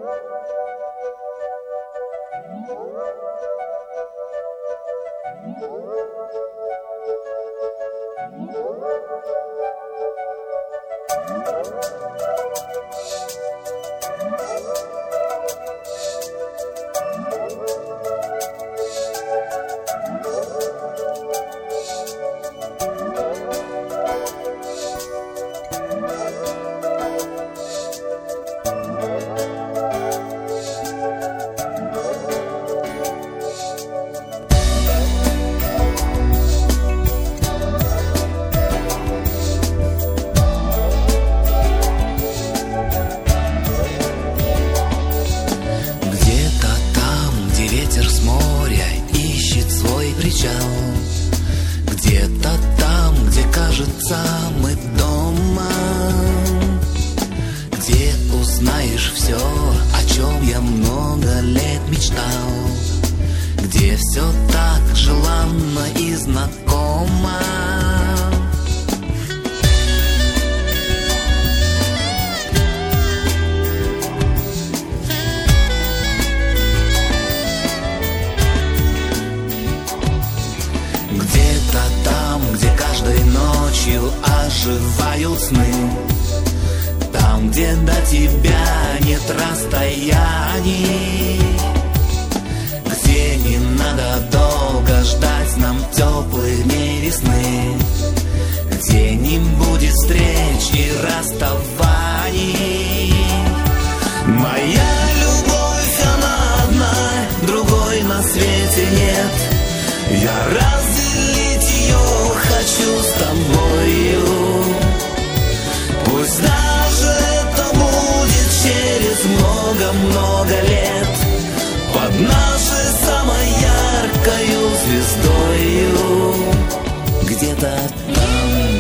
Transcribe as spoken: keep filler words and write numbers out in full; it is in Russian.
Где-то там, где кажется мы дома, где узнаешь все, о чем я много лет мечтал, где все так желанно и знакомо. Где-то там, где каждой ночью оживают сны, там, где до тебя нет расстояний, где не надо долго ждать нам теплыми весны, где не будет встреч и расставаний. Моя любовь, она одна, другой на свете нет. Я разделить ее хочу с тобою. Пусть даже это будет через много-много лет, под нашей самой яркою звездою. Где-то там.